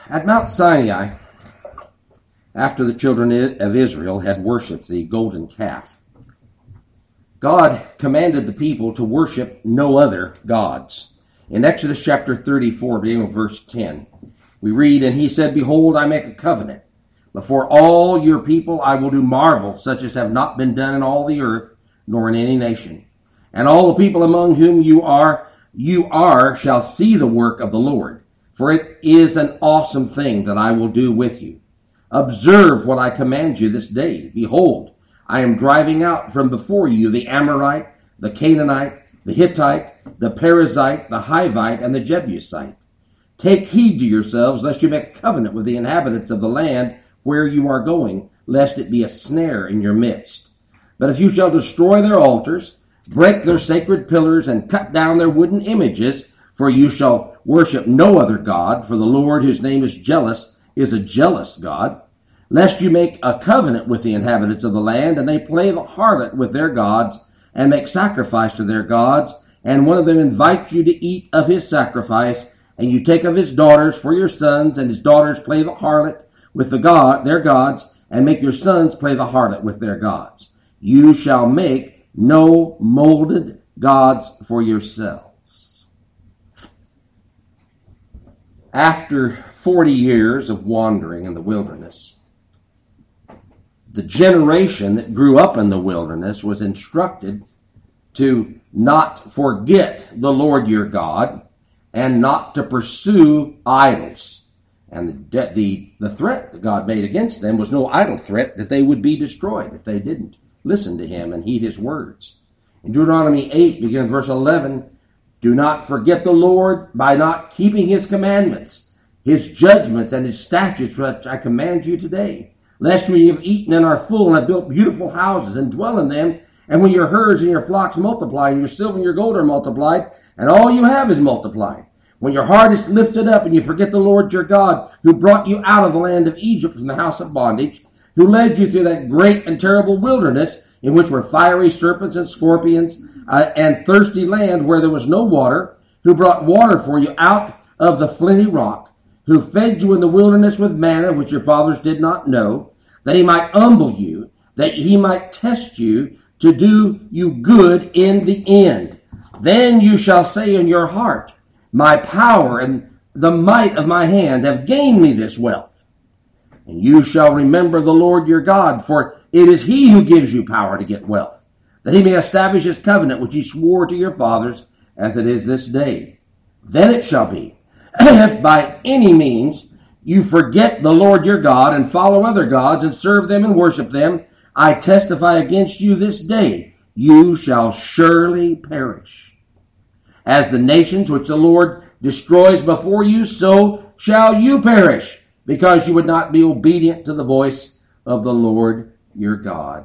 At Mount Sinai, after the children of Israel had worshipped the golden calf, God commanded the people to worship no other gods. In Exodus chapter 34, beginning with verse 10, we read, "And he said, Behold, I make a covenant. Before all your people I will do marvels such as have not been done in all the earth, nor in any nation. And all the people among whom you are shall see the work of the Lord. For it is an awesome thing that I will do with you. Observe what I command you this day. Behold, I am driving out from before you the Amorite, the Canaanite, the Hittite, the Perizzite, the Hivite, and the Jebusite. Take heed to yourselves, lest you make a covenant with the inhabitants of the land where you are going, lest it be a snare in your midst. But if you shall destroy their altars, break their sacred pillars, and cut down their wooden images, for you shall worship no other God, for the Lord, whose name is jealous, is a jealous God, lest you make a covenant with the inhabitants of the land, and they play the harlot with their gods, and make sacrifice to their gods, and one of them invites you to eat of his sacrifice, and you take of his daughters for your sons, and his daughters play the harlot with their gods, and make your sons play the harlot with their gods. You shall make no molded gods for yourselves." After 40 years of wandering in the wilderness, the generation that grew up in the wilderness was instructed to not forget the Lord your God and not to pursue idols. And the threat that God made against them was no idle threat, that they would be destroyed if they didn't listen to him and heed his words. In Deuteronomy 8, beginning verse 11, "Do not forget the Lord by not keeping his commandments, his judgments, and his statutes which I command you today, lest when you have eaten and are full and have built beautiful houses and dwell in them, and when your herds and your flocks multiply, and your silver and your gold are multiplied, and all you have is multiplied, when your heart is lifted up and you forget the Lord your God, who brought you out of the land of Egypt from the house of bondage, who led you through that great and terrible wilderness, in which were fiery serpents and scorpions, and thirsty land where there was no water, who brought water for you out of the flinty rock, who fed you in the wilderness with manna, which your fathers did not know, that he might humble you, that he might test you, to do you good in the end. Then you shall say in your heart, My power and the might of my hand have gained me this wealth. And you shall remember the Lord your God, for it is he who gives you power to get wealth, that he may establish his covenant which he swore to your fathers, as it is this day. Then it shall be, if by any means you forget the Lord your God, and follow other gods, and serve them and worship them, I testify against you this day, you shall surely perish. As the nations which the Lord destroys before you, so shall you perish, because you would not be obedient to the voice of the Lord your God.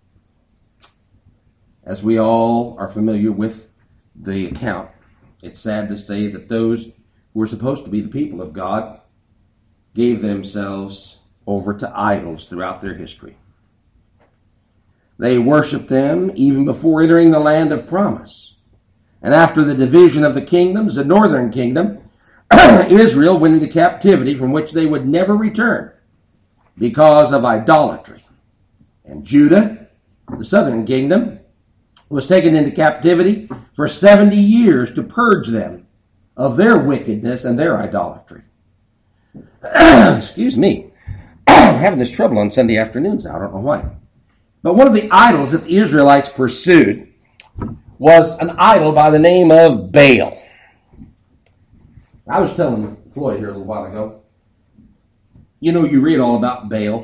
As we all are familiar with the account, it's sad to say that those who were supposed to be the people of God gave themselves over to idols throughout their history. They worshiped them even before entering the land of promise. And after the division of the kingdoms, the northern kingdom, Israel went into captivity from which they would never return because of idolatry. And Judah, the southern kingdom, was taken into captivity for 70 years to purge them of their wickedness and their idolatry. Excuse me. I'm having this trouble on Sunday afternoons now. I don't know why. But one of the idols that the Israelites pursued was an idol by the name of Baal. I was telling Floyd here a little while ago, you read all about Baal,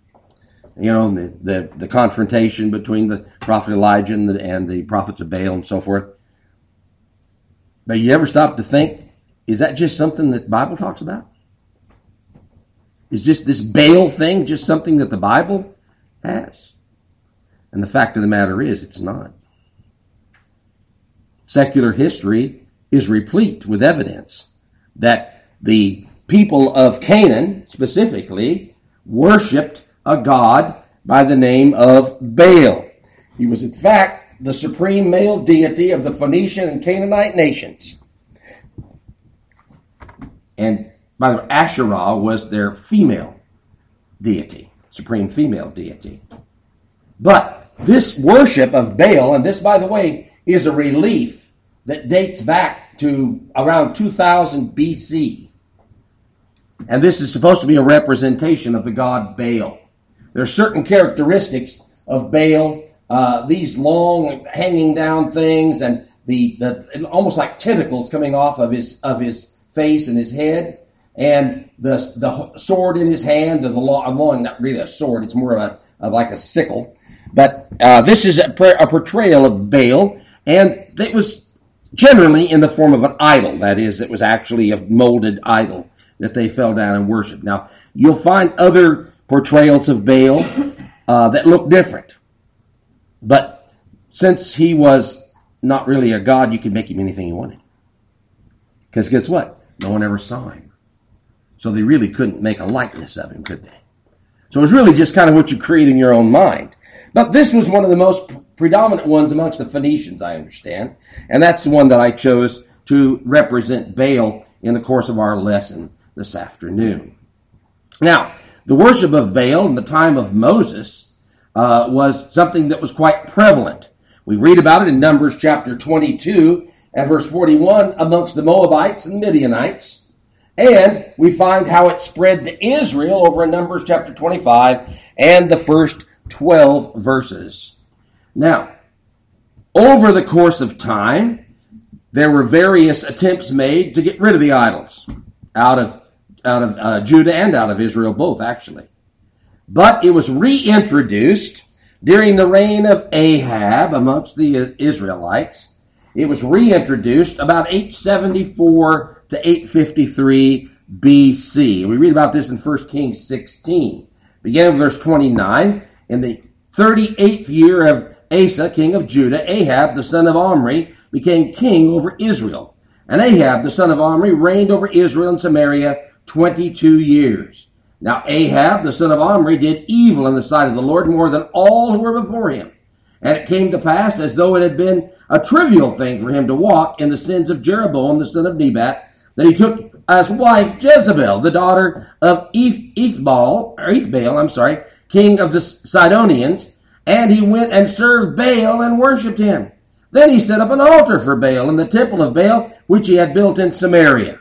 the confrontation between the prophet Elijah and the prophets of Baal and so forth. But you ever stop to think, is that just something that the Bible talks about? Is just this Baal thing just something that the Bible has? And the fact of the matter is, it's not. Secular history is replete with evidence that the people of Canaan, specifically, worshipped a god by the name of Baal. He was, in fact, the supreme male deity of the Phoenician and Canaanite nations. And By the way, Asherah was their female deity, supreme female deity. But this worship of Baal, and this, by the way, is a relief that dates back to around 2000 BC. And this is supposed to be a representation of the god Baal. There are certain characteristics of Baal, these long hanging down things, and the almost like tentacles coming off of his face and his head, and the sword in his hand, the long, not really a sword, it's more of like a sickle. But this is a portrayal of Baal, and it was generally in the form of an idol. That is, it was actually a molded idol that they fell down and worshiped. Now, you'll find other portrayals of Baal that look different. But since he was not really a god, you could make him anything you wanted. Because guess what? No one ever saw him. So they really couldn't make a likeness of him, could they? So it was really just kind of what you create in your own mind. But this was one of the most predominant ones amongst the Phoenicians, I understand. And that's the one that I chose to represent Baal in the course of our lesson this afternoon. Now, the worship of Baal in the time of Moses was something that was quite prevalent. We read about it in Numbers chapter 22 and verse 41 amongst the Moabites and Midianites. And we find how it spread to Israel over in Numbers chapter 25 and the first 12 verses. Now, over the course of time, there were various attempts made to get rid of the idols out of Judah and out of Israel, both actually. But it was reintroduced during the reign of Ahab amongst the Israelites. It was reintroduced about 874 to 853 BC. We read about this in 1 Kings 16. Beginning with verse 29, in the 38th year of Asa, king of Judah, Ahab, the son of Omri, became king over Israel. And Ahab, the son of Omri, reigned over Israel and Samaria 22 years. Now Ahab, the son of Omri, did evil in the sight of the Lord more than all who were before him. And it came to pass, as though it had been a trivial thing for him to walk in the sins of Jeroboam, the son of Nebat, that he took as wife Jezebel, the daughter of Ethbaal, king of the Sidonians, and he went and served Baal and worshipped him. Then he set up an altar for Baal in the temple of Baal, which he had built in Samaria.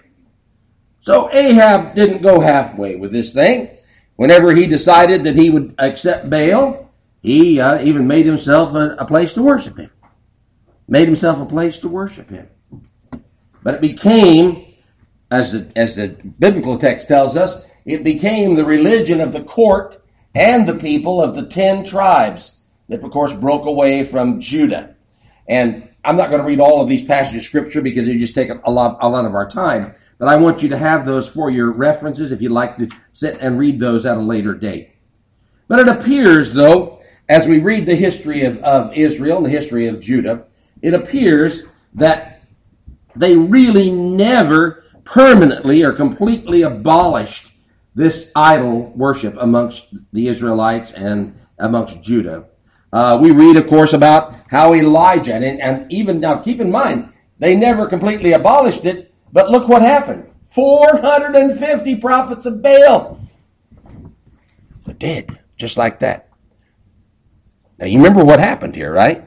So Ahab didn't go halfway with this thing. Whenever he decided that he would accept Baal, he even made himself a place to worship him. Made himself a place to worship him. But it became, as the biblical text tells us, it became the religion of the court and the people of the 10 tribes that, of course, broke away from Judah. And I'm not going to read all of these passages of Scripture because it would just take a lot of our time. But I want you to have those for your references if you'd like to sit and read those at a later date. But it appears, though, as we read the history of Israel and the history of Judah, it appears that they really never permanently or completely abolished this idol worship amongst the Israelites and amongst Judah. We read, of course, about how Elijah, and even now, keep in mind, they never completely abolished it, but look what happened. 450 prophets of Baal were dead, just like that. Now, you remember what happened here, right?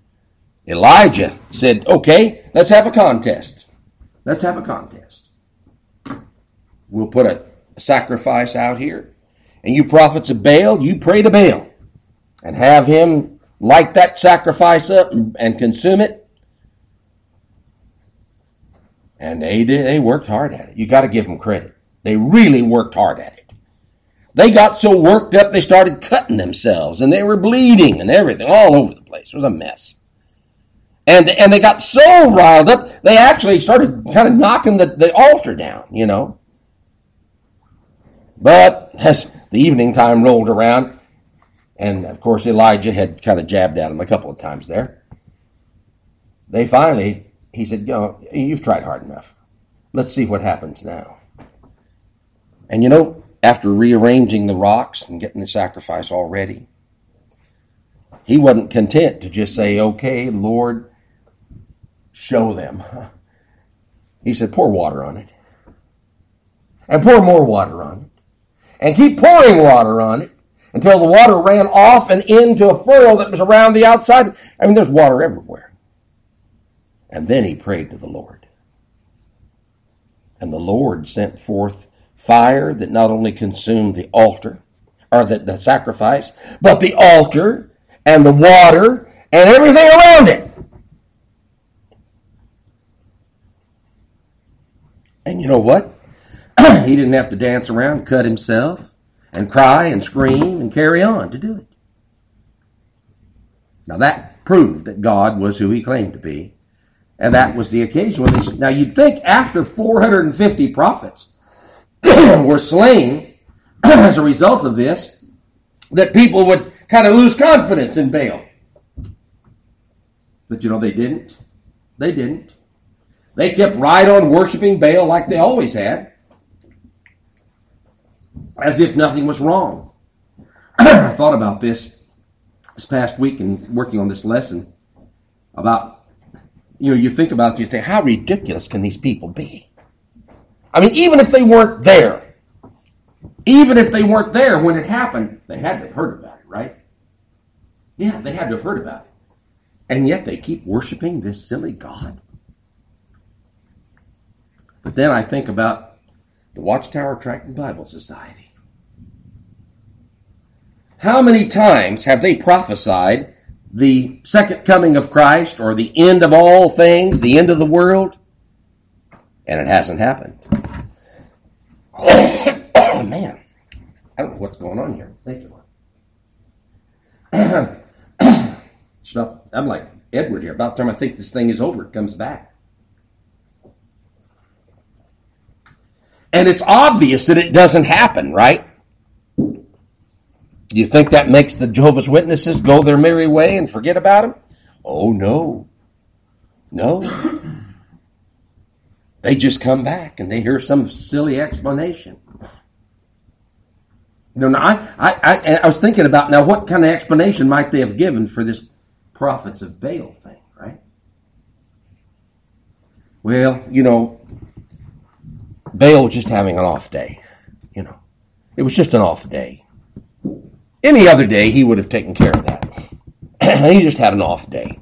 Elijah said, okay, let's have a contest. Let's have a contest. We'll put a sacrifice out here. And you prophets of Baal, you pray to Baal. And have him light that sacrifice up and consume it. And they worked hard at it. You got to give them credit. They really worked hard at it. They got so worked up they started cutting themselves. And they were bleeding and everything all over the place. It was a mess. And they got so riled up, they actually started kind of knocking the altar down, you know. But as the evening time rolled around, and of course Elijah had kind of jabbed at him a couple of times there, he said, you've tried hard enough. Let's see what happens now. And after rearranging the rocks and getting the sacrifice all ready, he wasn't content to just say, okay, Lord, show them. He said, pour water on it. and pour more water on it, and keep pouring water on it until the water ran off and into a furrow that was around the outside. I mean, there's water everywhere. And then he prayed to the Lord. And the Lord sent forth fire that not only consumed the altar, or the sacrifice, but the altar and the water and everything around it. And you know what? He didn't have to dance around, cut himself, and cry and scream and carry on to do it. Now that proved that God was who he claimed to be. And that was the occasion when they... Now you'd think after 450 prophets were slain as a result of this, that people would kind of lose confidence in Baal. But you know, they didn't. They didn't. They kept right on worshiping Baal like they always had, as if nothing was wrong. I thought about this past week in working on this lesson about, you think about it, you say, how ridiculous can these people be? I mean, even if they weren't there when it happened, they had to have heard about it, right? Yeah, they had to have heard about it. And yet they keep worshiping this silly God. But then I think about the Watchtower Tract and Bible Society. How many times have they prophesied the second coming of Christ, or the end of all things, the end of the world? And it hasn't happened. Oh, man. I don't know what's going on here. Thank you, Lord. I'm like Edward here. About the time I think this thing is over, it comes back. And it's obvious that it doesn't happen, right? Do you think that makes the Jehovah's Witnesses go their merry way and forget about him? Oh, no. No. They just come back and they hear some silly explanation. Now I was thinking about, now what kind of explanation might they have given for this prophets of Baal thing, right? Well, Baal was just having an off day. It was just an off day. Any other day, he would have taken care of that. He just had an off day.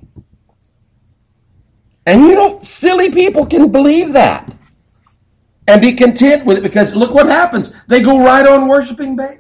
And silly people can believe that and be content with it, because look what happens. They go right on worshiping Baal.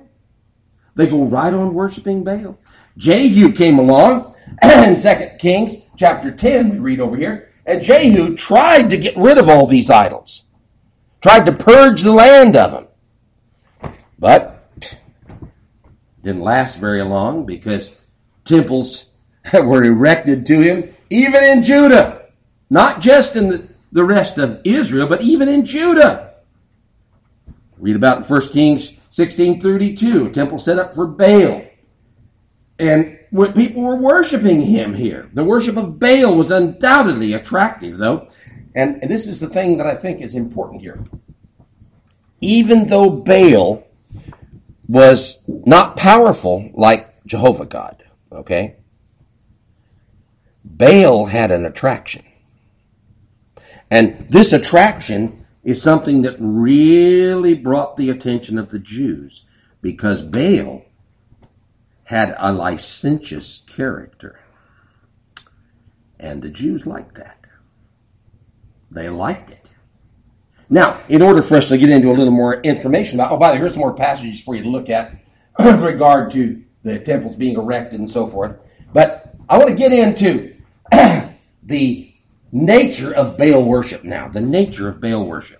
Jehu came along in 2 Kings chapter 10, we read over here, and Jehu tried to get rid of all these idols. Tried to purge the land of them. But didn't last very long, because temples were erected to him, even in Judah. Not just in the rest of Israel, but even in Judah. Read about in 1 Kings 16:32, temple set up for Baal. And when people were worshiping him here, the worship of Baal was undoubtedly attractive, though. And this is the thing that I think is important here. Even though Baal was not powerful like Jehovah God, okay? Baal had an attraction. And this attraction is something that really brought the attention of the Jews, because Baal had a licentious character. And the Jews liked that. They liked it. Now, in order for us to get into a little more information about, by the way, here's some more passages for you to look at with regard to the temples being erected and so forth. But I want to get into the nature of Baal worship now. The nature of Baal worship.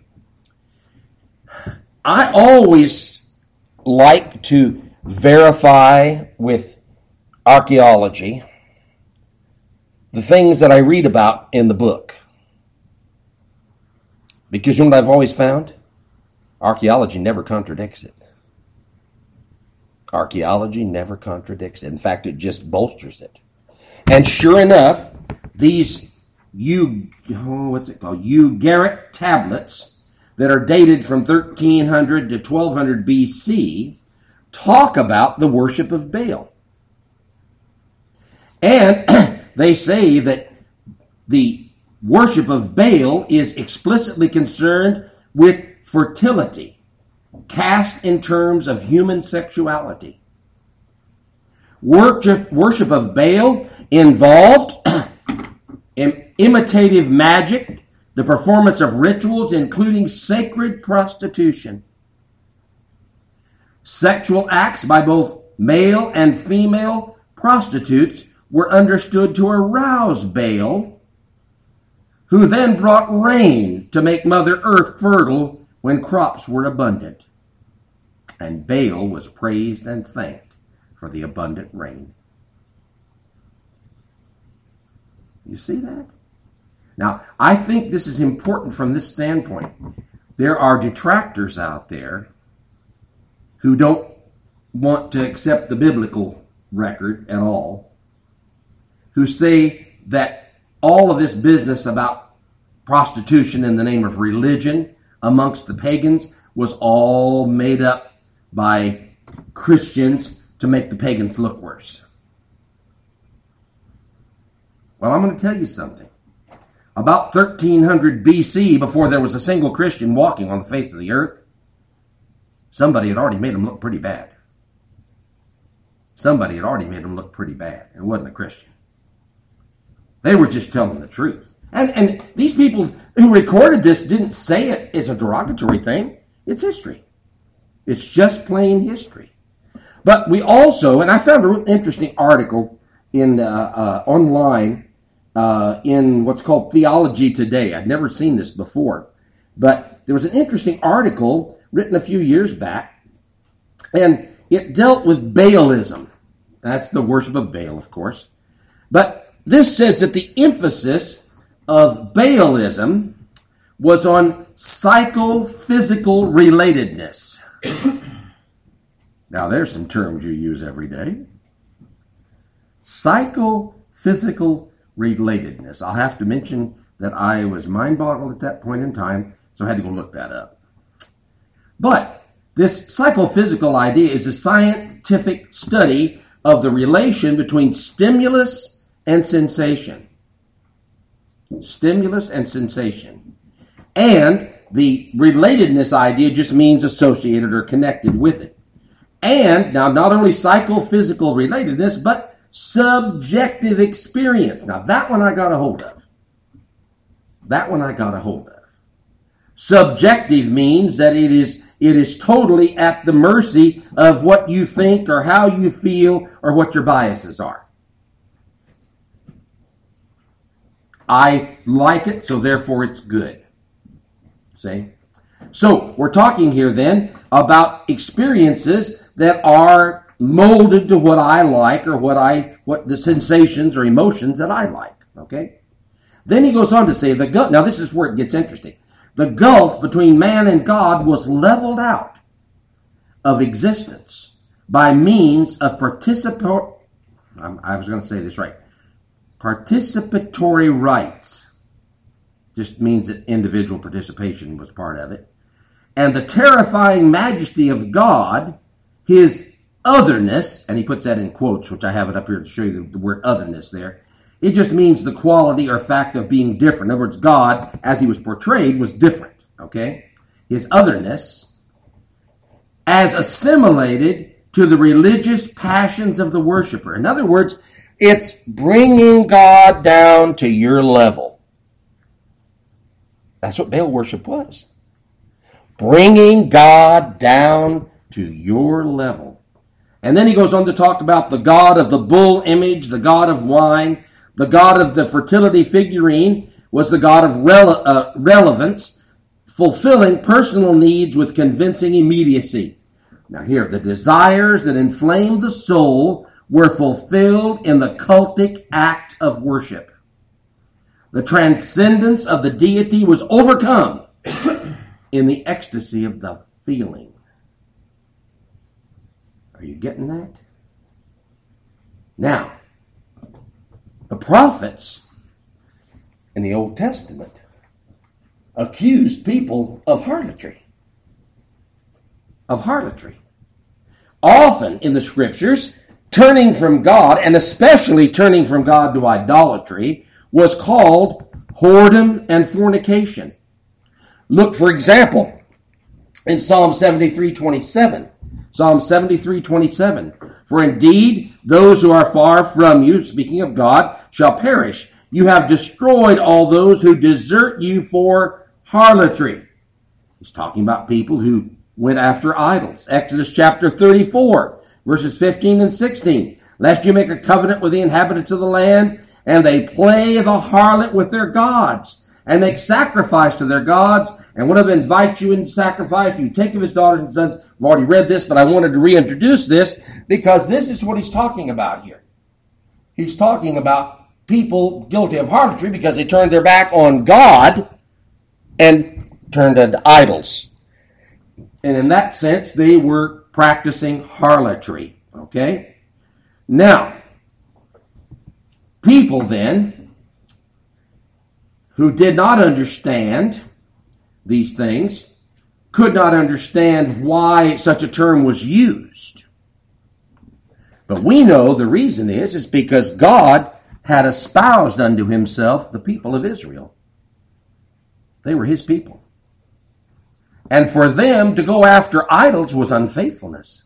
I always like to verify with archaeology the things that I read about in the book. Because you know what I've always found? Archaeology never contradicts it. Archaeology never contradicts it. In fact, it just bolsters it. And sure enough, these Ugarit tablets that are dated from 1300 to 1200 BC talk about the worship of Baal. And they say that the worship of Baal is explicitly concerned with fertility. cast in terms of human sexuality. Worship of Baal involved imitative magic, the performance of rituals, including sacred prostitution. Sexual acts by both male and female prostitutes were understood to arouse Baal, who then brought rain to make Mother Earth fertile when crops were abundant. And Baal was praised and thanked for the abundant rain. You see that? Now, I think this is important from this standpoint. There are detractors out there who don't want to accept the biblical record at all, who say that all of this business about prostitution in the name of religion amongst the pagans was all made up by Christians to make the pagans look worse. Well, I'm going to tell you something. About 1300 BC, before there was a single Christian walking on the face of the earth, somebody had already made them look pretty bad. Somebody had already made them look pretty bad. It wasn't a Christian. They were just telling the truth. And these people who recorded this didn't say it as a derogatory thing. It's history. It's just plain history. But we also, and I found a real interesting article in online in what's called Theology Today. I'd never seen this before. But there was an interesting article written a few years back, and it dealt with Baalism. That's the worship of Baal, of course. But this says that the emphasis of Baalism was on psychophysical relatedness. Now, there's some terms you use every day. Psychophysical relatedness. I'll have to mention that I was mind-boggled at that point in time, so I had to go look that up. But this psychophysical idea is a scientific study of the relation between stimulus and sensation. Stimulus and sensation. And the relatedness idea just means associated or connected with it. And now not only psychophysical relatedness, but subjective experience. Now that one I got a hold of. That one I got a hold of. Subjective means that it is totally at the mercy of what you think or how you feel or what your biases are. I like it, so therefore it's good. See? So we're talking here then about experiences that are molded to what I like or what the sensations or emotions that I like. Okay? Then he goes on to say now this is where it gets interesting. The gulf between man and God was leveled out of existence by means of participatory rights. Just means that individual participation was part of it. And the terrifying majesty of God, his otherness, and he puts that in quotes, which I have it up here to show you the word otherness there. It just means the quality or fact of being different. In other words, God, as he was portrayed, was different. Okay? His otherness, as assimilated to the religious passions of the worshiper. In other words, it's bringing God down to your level. That's what Baal worship was. Bringing God down to your level. And then he goes on to talk about the god of the bull image, the god of wine, the god of the fertility figurine was the god of relevance, fulfilling personal needs with convincing immediacy. Now here, the desires that inflamed the soul were fulfilled in the cultic act of worship. The transcendence of the deity was overcome in the ecstasy of the feeling. Are you getting that? Now, the prophets in the Old Testament accused people of harlotry. Of harlotry. Often in the scriptures, turning from God, and especially turning from God to idolatry, was called whoredom and fornication. Look, for example, in Psalm 73:27. Psalm 73:27. For indeed, those who are far from you, speaking of God, shall perish. You have destroyed all those who desert you for harlotry. He's talking about people who went after idols. Exodus chapter 34, verses 15 and 16. Lest you make a covenant with the inhabitants of the land, and they play the harlot with their gods, and make sacrifice to their gods, and one of them invites you in sacrifice, you take of his daughters and sons. I've already read this, but I wanted to reintroduce this, because this is what he's talking about here. He's talking about people guilty of harlotry because they turned their back on God and turned unto idols. And in that sense, they were practicing harlotry. Okay? Now, people then who did not understand these things could not understand why such a term was used. But we know the reason is because God had espoused unto himself the people of Israel. They were his people. And for them to go after idols was unfaithfulness.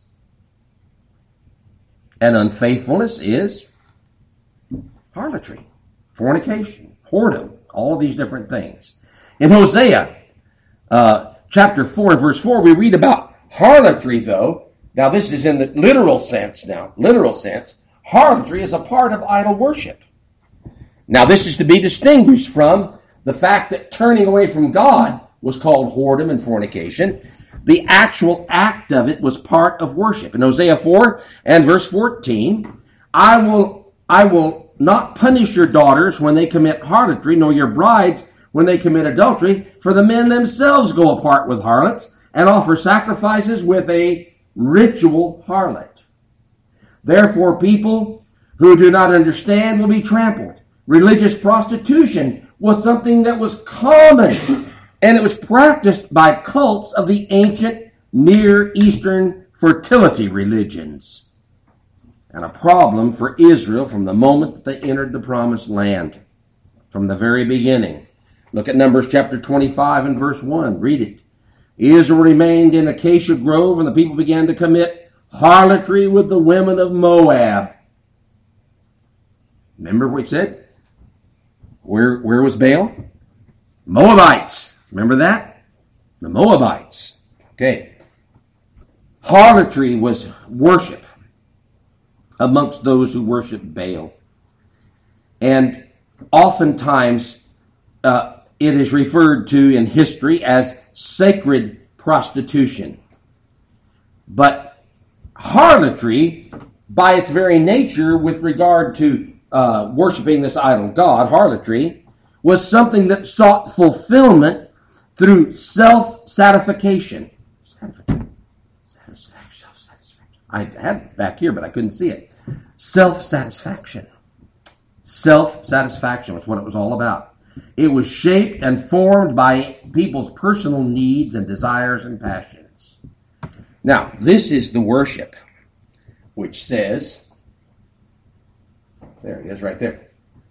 And unfaithfulness is harlotry, fornication, whoredom, all of these different things. In Hosea chapter 4 and verse 4, we read about harlotry, though. Now this is in the literal sense now. Literal sense. Harlotry is a part of idol worship. Now this is to be distinguished from the fact that turning away from God was called whoredom and fornication. The actual act of it was part of worship. In Hosea 4 and verse 14, I will not punish your daughters when they commit harlotry, nor your brides when they commit adultery, for the men themselves go apart with harlots and offer sacrifices with a ritual harlot. Therefore, people who do not understand will be trampled. Religious prostitution was something that was common, and it was practiced by cults of the ancient Near Eastern fertility religions, and a problem for Israel from the moment that they entered the promised land, from the very beginning. Look at Numbers chapter 25 and verse 1. Read it. Israel remained in Acacia Grove, and the people began to commit harlotry with the women of Moab. Remember what he said? Where was Baal? Moabites. Remember that? The Moabites. Okay. Harlotry was worship amongst those who worship Baal. And oftentimes it is referred to in history as sacred prostitution. But harlotry, by its very nature with regard to worshiping this idol god, harlotry, was something that sought fulfillment through self-satisfaction. Self-satisfaction. I had it back here, but I couldn't see it. Self-satisfaction. Self-satisfaction was what it was all about. It was shaped and formed by people's personal needs and desires and passions. Now, this is the worship, which says, there it is right there.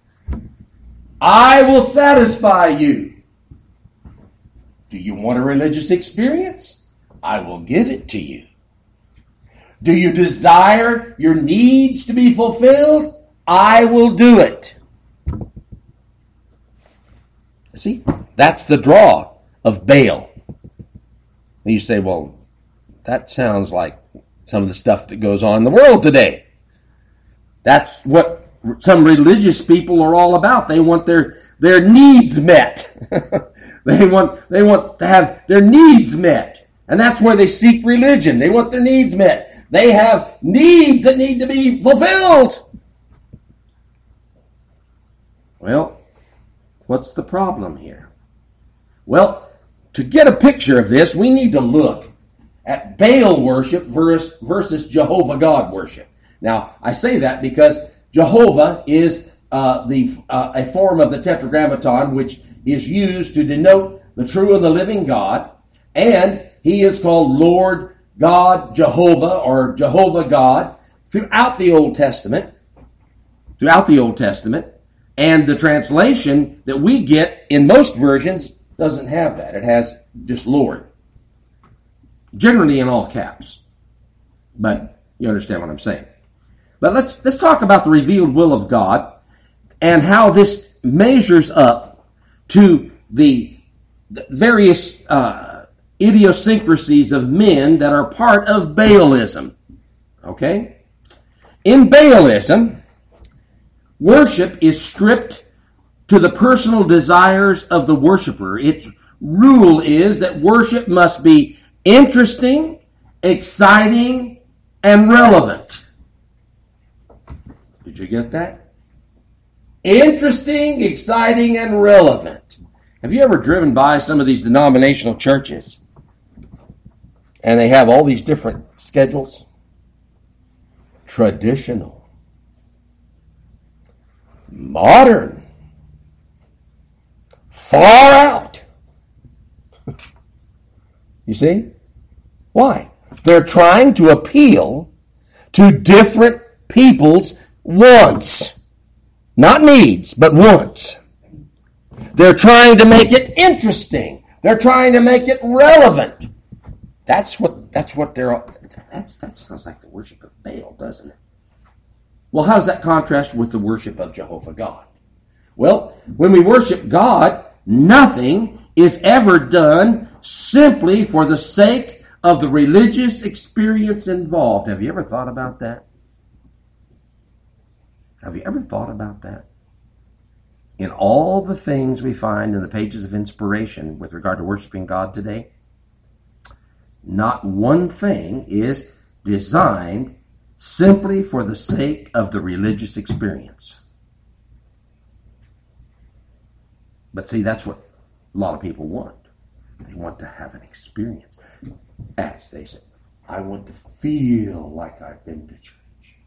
I will satisfy you. Do you want a religious experience? I will give it to you. Do you desire your needs to be fulfilled? I will do it. See, that's the draw of Baal. And you say, well, that sounds like some of the stuff that goes on in the world today. That's what some religious people are all about. They want their needs met. They want to have their needs met. And that's why they seek religion. They want their needs met. They have needs that need to be fulfilled. Well, what's the problem here? Well, to get a picture of this, we need to look at Baal worship versus Jehovah God worship. Now, I say that because Jehovah is a form of the Tetragrammaton, which is used to denote the true and the living God, and he is called Lord God Jehovah or Jehovah God throughout the Old Testament. And the translation that we get in most versions doesn't have that. It has just Lord. Generally in all caps. But you understand what I'm saying. But let's talk about the revealed will of God and how this measures up to the various idiosyncrasies of men that are part of Baalism. Okay? In Baalism, worship is stripped to the personal desires of the worshiper. Its rule is that worship must be interesting, exciting, and relevant. Did you get that? Interesting, exciting, and relevant. Have you ever driven by some of these denominational churches? And they have all these different schedules? Traditional. Modern. Far out. You see? Why? They're trying to appeal to different people's wants. Not needs, but wants. They're trying to make it interesting. They're trying to make it relevant. That sounds like the worship of Baal, doesn't it? Well, how does that contrast with the worship of Jehovah God? Well, when we worship God, nothing is ever done simply for the sake of the religious experience involved. Have you ever thought about that? Have you ever thought about that? In all the things we find in the pages of inspiration with regard to worshiping God today, not one thing is designed simply for the sake of the religious experience. But see, that's what a lot of people want. They want to have an experience. As they say, I want to feel like I've been to church.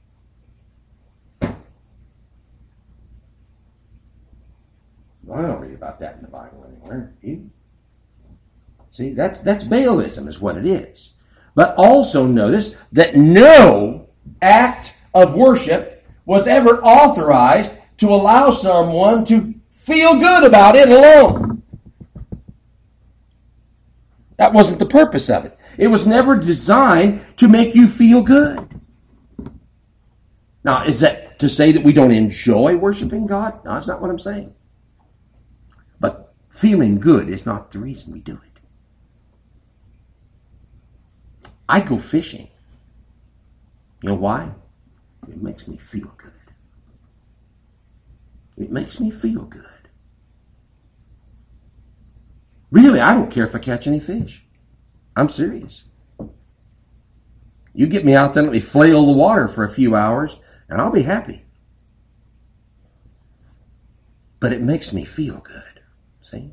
Well, I don't read about that in the Bible anywhere. Do you? See, that's Baalism is what it is. But also notice that no act of worship was ever authorized to allow someone to feel good about it alone. That wasn't the purpose of it. It was never designed to make you feel good. Now, is that to say that we don't enjoy worshiping God? No, that's not what I'm saying. But feeling good is not the reason we do it. I go fishing. You know why? It makes me feel good. It makes me feel good. Really, I don't care if I catch any fish. I'm serious. You get me out there and let me flail the water for a few hours, and I'll be happy. But it makes me feel good. See?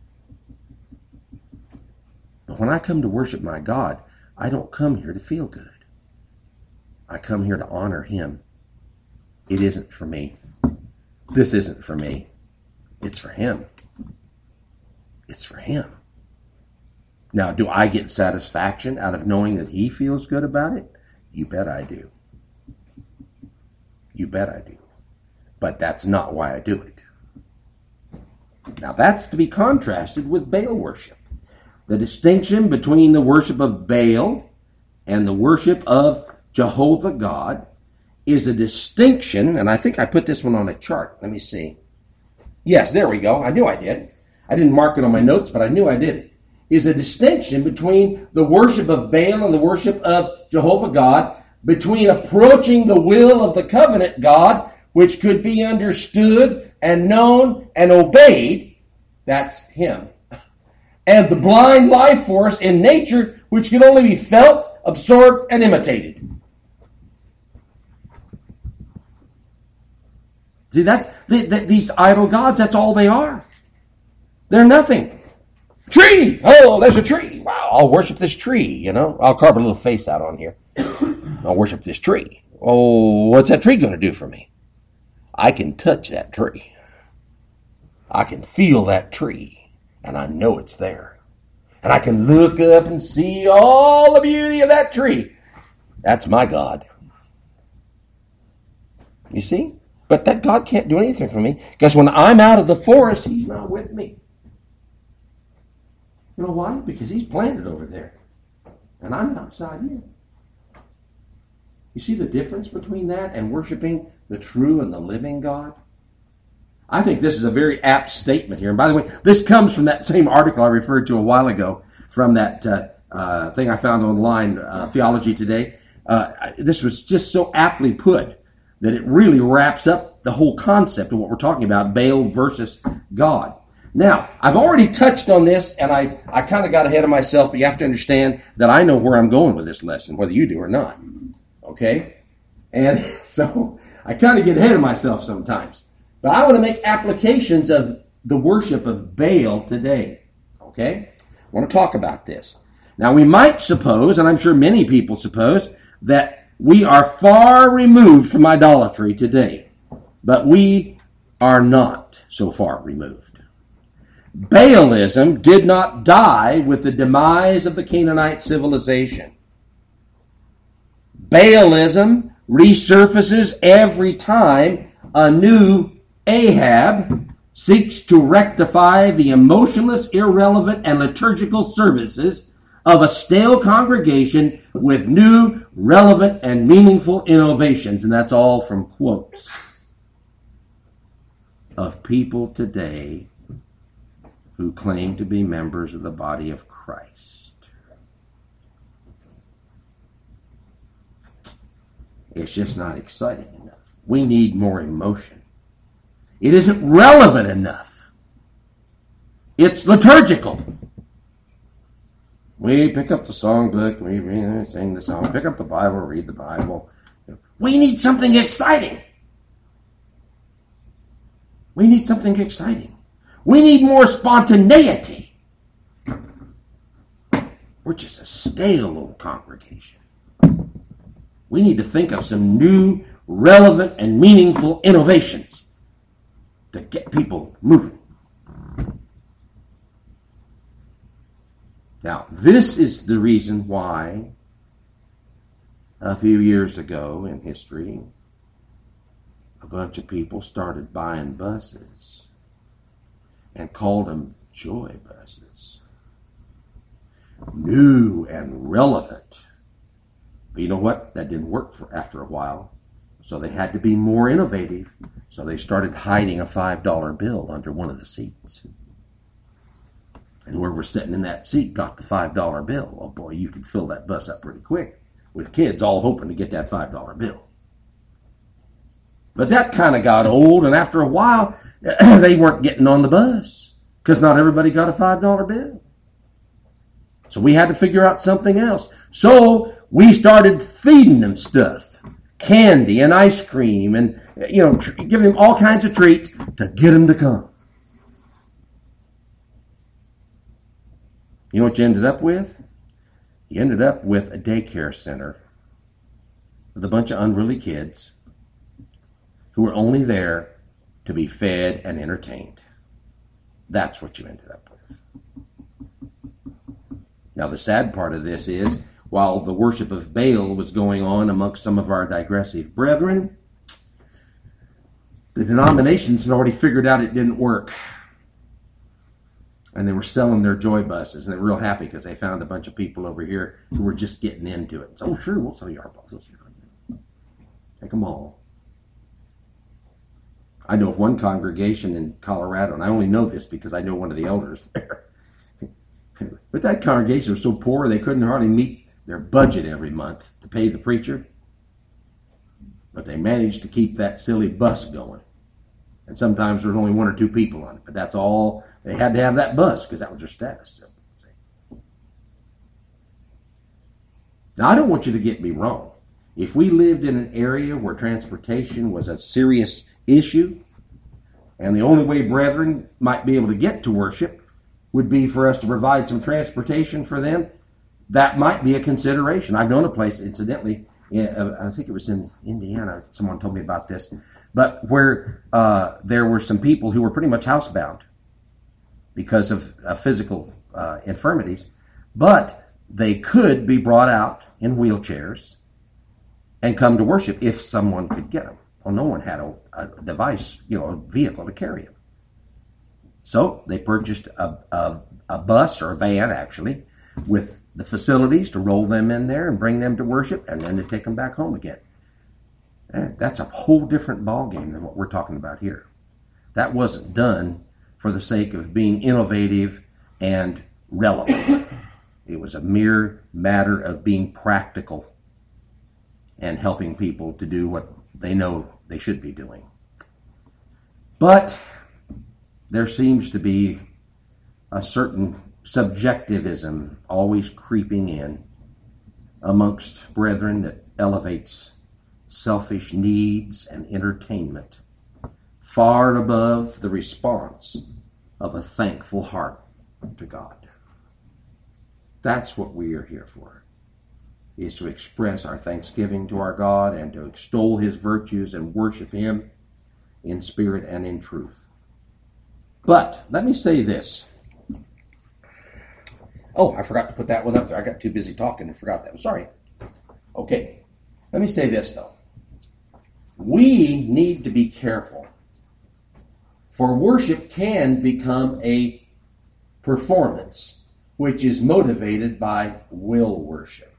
But when I come to worship my God, I don't come here to feel good. I come here to honor Him. It isn't for me. This isn't for me. It's for Him. It's for Him. Now, do I get satisfaction out of knowing that He feels good about it? You bet I do. You bet I do. But that's not why I do it. Now, that's to be contrasted with Baal worship. The distinction between the worship of Baal and the worship of Jehovah God is a distinction, and I think I put this one on a chart. Let me see. Yes, there we go. I knew I did. I didn't mark it on my notes, but I knew I did it. Is a distinction between the worship of Baal and the worship of Jehovah God, between approaching the will of the covenant God, which could be understood and known and obeyed, that's Him, and the blind life force in nature, which can only be felt, absorbed, and imitated. See, these idol gods, that's all they are. They're nothing. Tree! Oh, there's a tree. Wow, I'll worship this tree, you know. I'll carve a little face out on here. I'll worship this tree. Oh, what's that tree going to do for me? I can touch that tree. I can feel that tree, and I know it's there. And I can look up and see all the beauty of that tree. That's my God. You see? But that God can't do anything for me, because when I'm out of the forest, He's not with me. You know why? Because He's planted over there. and I'm outside here. You see the difference between that and worshiping the true and the living God? I think this is a very apt statement here. And by the way, this comes from that same article I referred to a while ago from that thing I found online, Theology Today. This was just so aptly put that it really wraps up the whole concept of what we're talking about, Baal versus God. Now, I've already touched on this, and I kind of got ahead of myself, but you have to understand that I know where I'm going with this lesson, whether you do or not. Okay? And so I kind of get ahead of myself sometimes. But I want to make applications of the worship of Baal today. Okay? I want to talk about this. Now, we might suppose, and I'm sure many people suppose, that we are far removed from idolatry today. But we are not so far removed. Baalism did not die with the demise of the Canaanite civilization. Baalism resurfaces every time a new Ahab seeks to rectify the emotionless, irrelevant, and liturgical services of a stale congregation with new, relevant, and meaningful innovations. And that's all from quotes of people today who claim to be members of the body of Christ. It's just not exciting enough. We need more emotion. It isn't relevant enough. It's liturgical. We pick up the songbook, we sing the song, pick up the Bible, read the Bible. We need something exciting. We need something exciting. We need more spontaneity. We're just a stale old congregation. We need to think of some new, relevant, and meaningful innovations to get people moving. Now, this is the reason why a few years ago in history, a bunch of people started buying buses and called them joy buses. New and relevant. But you know what? That didn't work after a while. So they had to be more innovative. So they started hiding a $5 bill under one of the seats. And whoever was sitting in that seat got the $5 bill. Oh boy, you could fill that bus up pretty quick with kids all hoping to get that $5 bill. But that kind of got old, and after a while, they weren't getting on the bus because not everybody got a $5 bill. So we had to figure out something else. So we started feeding them stuff, candy and ice cream, and giving them all kinds of treats to get them to come. You know what you ended up with? You ended up with a daycare center with a bunch of unruly kids who were only there to be fed and entertained. That's what you ended up with. Now, the sad part of this is, while the worship of Baal was going on amongst some of our digressive brethren, the denominations had already figured out it didn't work. And they were selling their joy buses, and they were real happy because they found a bunch of people over here who were just getting into it. So, sure, we'll sell you our buses. Take them all. I know of one congregation in Colorado, and I only know this because I know one of the elders there. But that congregation was so poor they couldn't hardly meet their budget every month to pay the preacher. But they managed to keep that silly bus going. And sometimes there was only one or two people on it. But that's all. They had to have that bus because that was their status symbol. Now, I don't want you to get me wrong. If we lived in an area where transportation was a serious issue, and the only way brethren might be able to get to worship would be for us to provide some transportation for them, that might be a consideration. I've known a place, incidentally, I think it was in Indiana, someone told me about this, but where there were some people who were pretty much housebound because of physical infirmities, but they could be brought out in wheelchairs and come to worship if someone could get them. Well, no one had a device, a vehicle to carry them. So they purchased a bus or a van, actually, with the facilities to roll them in there and bring them to worship and then to take them back home again. That's a whole different ballgame than what we're talking about here. That wasn't done for the sake of being innovative and relevant. It was a mere matter of being practical and helping people to do what they know they should be doing. But there seems to be a certain subjectivism always creeping in amongst brethren that elevates selfish needs and entertainment far above the response of a thankful heart to God. That's what we are here for, is to express our thanksgiving to our God and to extol His virtues and worship Him in spirit and in truth. But let me say this. Oh, I forgot to put that one up there. I got too busy talking and forgot that. I'm sorry. Okay, let me say this, though. We need to be careful, for worship can become a performance which is motivated by will worship.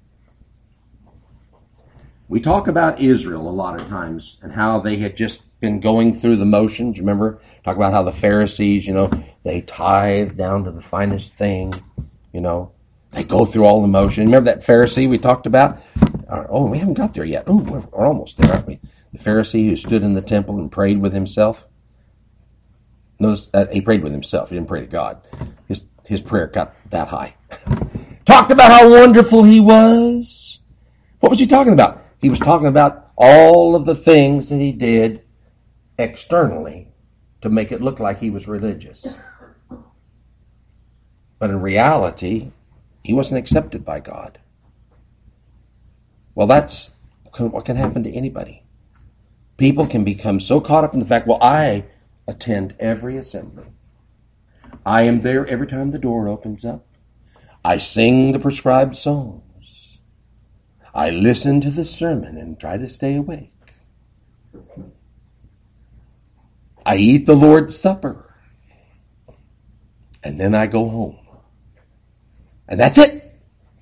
We talk about Israel a lot of times and how they had just been going through the motions. Remember, talk about how the Pharisees, they tithe down to the finest thing, They go through all the motion. Remember that Pharisee we talked about? Oh, we haven't got there yet. Oh, we're almost there, aren't we? The Pharisee who stood in the temple and prayed with himself. Notice that he prayed with himself. He didn't pray to God. His prayer got that high. Talked about how wonderful he was. What was he talking about? He was talking about all of the things that he did externally to make it look like he was religious. But in reality, he wasn't accepted by God. Well, that's what can happen to anybody. People can become so caught up in the fact, well, I attend every assembly. I am there every time the door opens up. I sing the prescribed songs. I listen to the sermon and try to stay awake. I eat the Lord's Supper. And then I go home. And that's it.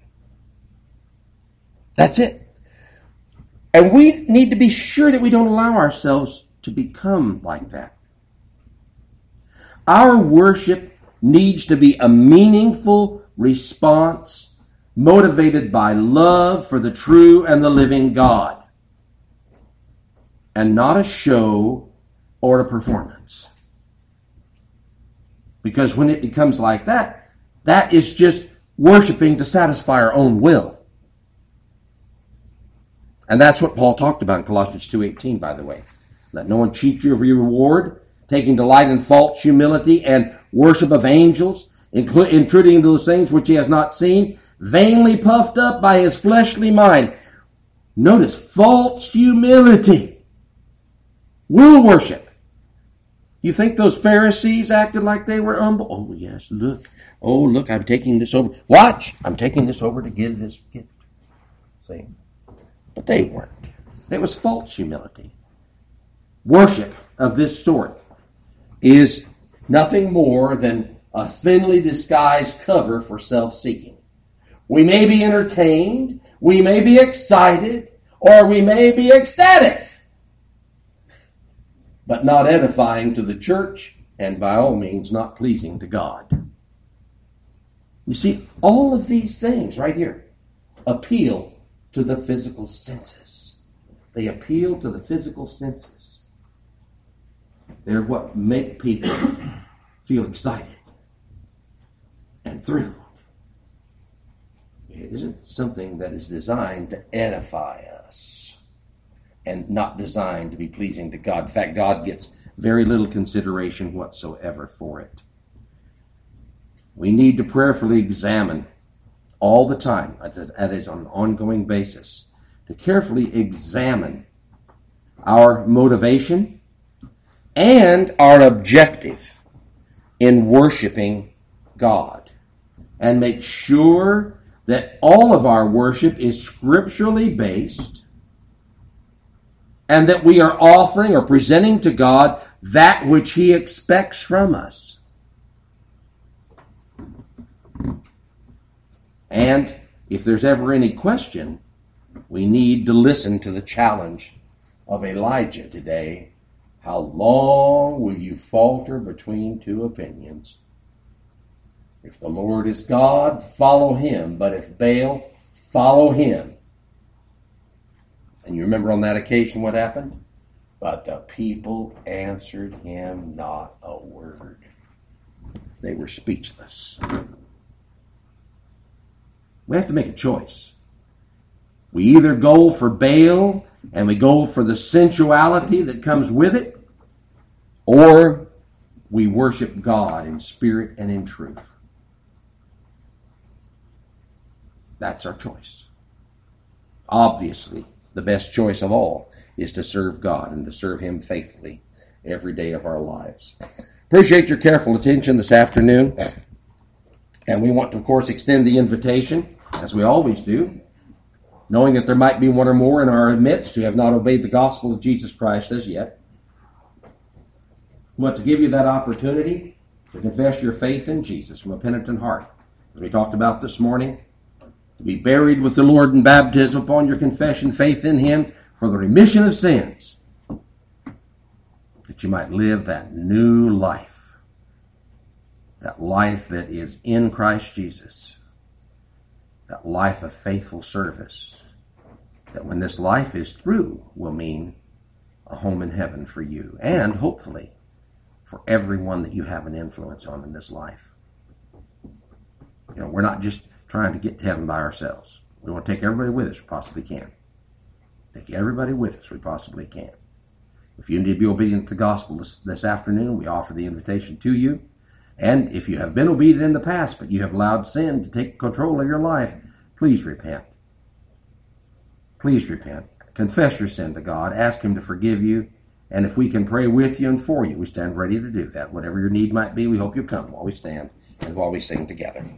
That's it. And we need to be sure that we don't allow ourselves to become like that. Our worship needs to be a meaningful response motivated by love for the true and the living God, and not a show or a performance. Because when it becomes like that, that is just worshiping to satisfy our own will. And that's what Paul talked about in Colossians 2:18, by the way. Let no one cheat you of your reward, taking delight in false humility and worship of angels, intruding into those things which he has not seen, vainly puffed up by his fleshly mind. Notice, false humility. Will worship. You think those Pharisees acted like they were humble? Oh, yes, look. Oh, look, I'm taking this over. Watch, I'm taking this over to give this gift. See? But they weren't. There was false humility. Worship of this sort is nothing more than a thinly disguised cover for self-seeking. We may be entertained, we may be excited, or we may be ecstatic, but not edifying to the church, and by all means not pleasing to God. You see, all of these things right here appeal to the physical senses. They appeal to the physical senses. They're what make people feel excited and thrilled. It isn't something that is designed to edify us and not designed to be pleasing to God. In fact, God gets very little consideration whatsoever for it. We need to prayerfully examine all the time, that is on an ongoing basis, to carefully examine our motivation and our objective in worshiping God, and make sure that all of our worship is scripturally based, and that we are offering or presenting to God that which He expects from us. And if there's ever any question, we need to listen to the challenge of Elijah today. How long will you falter between two opinions? If the Lord is God, follow him. But if Baal, follow him. And you remember on that occasion what happened? But the people answered him not a word. They were speechless. We have to make a choice. We either go for Baal and we go for the sensuality that comes with it, or we worship God in spirit and in truth. That's our choice. Obviously, the best choice of all is to serve God and to serve him faithfully every day of our lives. Appreciate your careful attention this afternoon. And we want to, of course, extend the invitation, as we always do, knowing that there might be one or more in our midst who have not obeyed the gospel of Jesus Christ as yet. We want to give you that opportunity to confess your faith in Jesus from a penitent heart. As we talked about this morning, to be buried with the Lord in baptism upon your confession, faith in him for the remission of sins, that you might live that new life, that life that is in Christ Jesus, that life of faithful service, that when this life is through will mean a home in heaven for you, and hopefully for everyone that you have an influence on in this life. You know, we're not just trying to get to heaven by ourselves. We want to take everybody with us we possibly can. Take everybody with us we possibly can. If you need to be obedient to the gospel this afternoon, we offer the invitation to you. And if you have been obedient in the past, but you have allowed sin to take control of your life, please repent. Please repent. Confess your sin to God. Ask him to forgive you. And if we can pray with you and for you, we stand ready to do that. Whatever your need might be, we hope you'll come while we stand and while we sing together.